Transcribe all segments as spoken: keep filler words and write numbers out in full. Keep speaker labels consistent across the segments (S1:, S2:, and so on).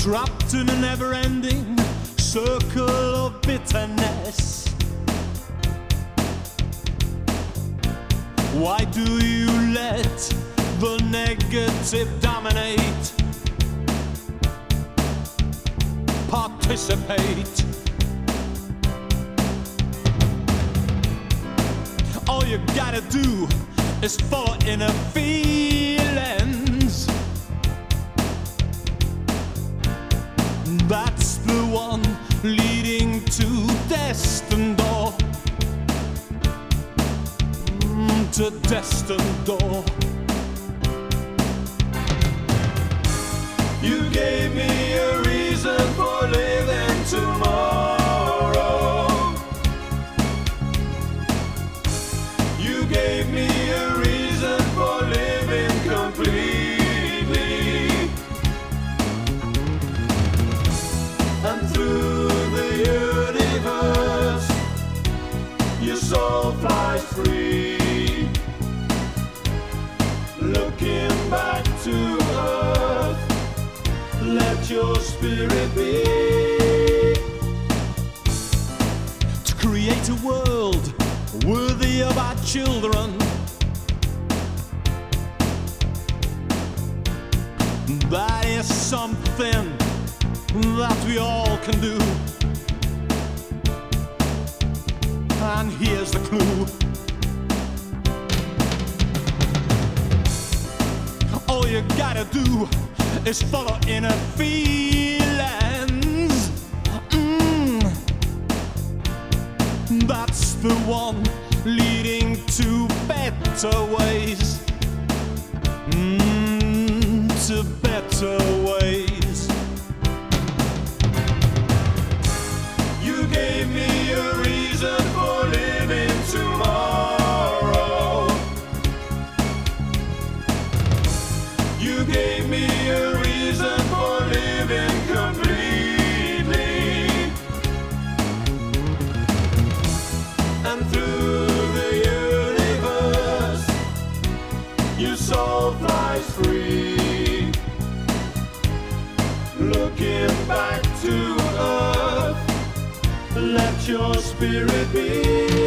S1: trapped in a never-ending circle of bitterness. Why do you let the negative dominate? Participate. All you gotta do is follow inner feelings. That's the one leading to destined door. Mm, to destined door. You gave me a reason for living tomorrow. You gave me a reason for living completely. And through the universe, your soul flies free. Looking back to earth, let your spirit be. To create a world worthy of our children, that is something that we all can do. And here's the clue. All you gotta do is follow inner feelings. Mm. That's the one leading to better ways. Mm, to better ways. You gave me a reason for living tomorrow. You gave me a reason for living completely. And through the universe, your soul flies free. Looking back to earth, let your spirit be.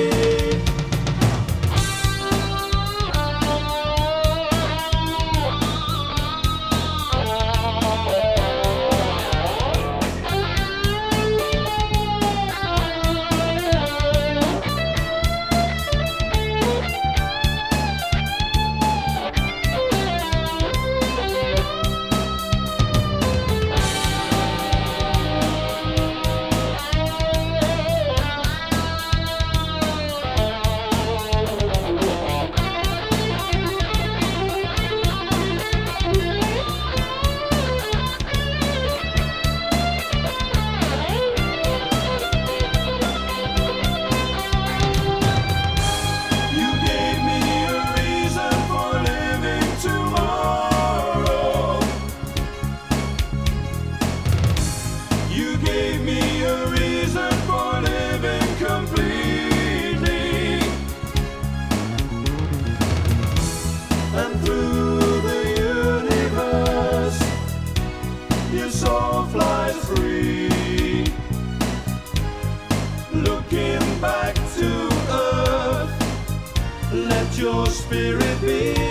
S1: You gave me a reason for living completely. And through the universe, your soul flies free. Looking back to earth, let your spirit be.